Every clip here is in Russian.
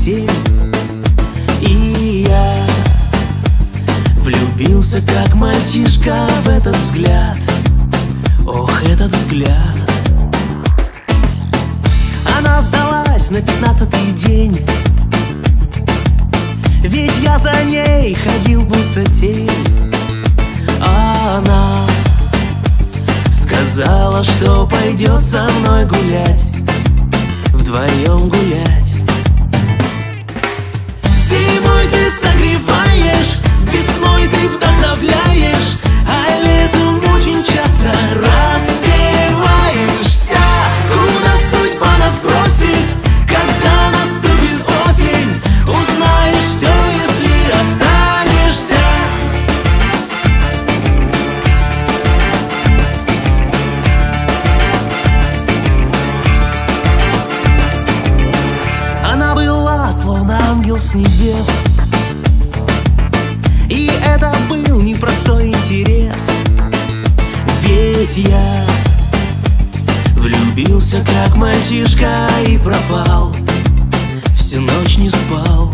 7. И я влюбился, как мальчишка, в этот взгляд. Ох, этот взгляд. Она сдалась на 15-й день, ведь я за ней ходил будто тень. А она сказала, что пойдет со мной гулять, вдвоем гулять. Зимой ты согреваешь, весной ты вдохновляешь, а летом очень часто раздеваешься. Куда судьба нас бросит, когда наступит осень, узнаешь все, если останешься. Она была словно ангел с небес, и это был непростой интерес. Ведь я влюбился, как мальчишка, и пропал, всю ночь не спал.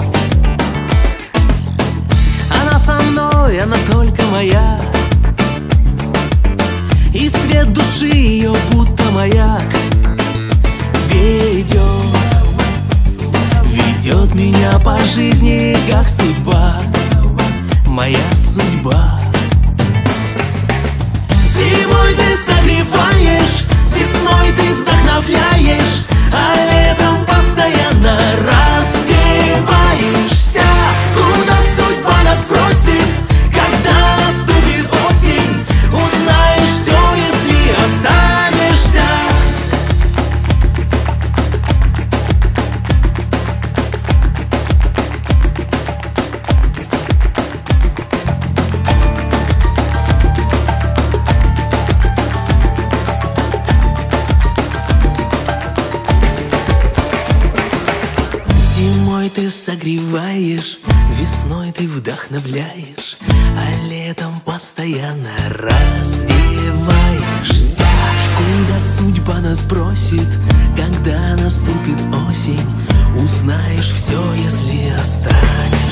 Она со мной, она только моя, и свет души ее будто маяк ведет меня по жизни, как судьба, моя судьба. Зимой ты согреваешь, весной ты вдохновляешь, а летом постоянно раздеваешься. Куда судьба нас бросит, когда наступит осень, узнаешь все, если останешься. Зимой ты согреваешь, весной ты вдохновляешь, а летом постоянно раздеваешься. Куда судьба нас бросит, когда наступит осень, узнаешь все, если останешься.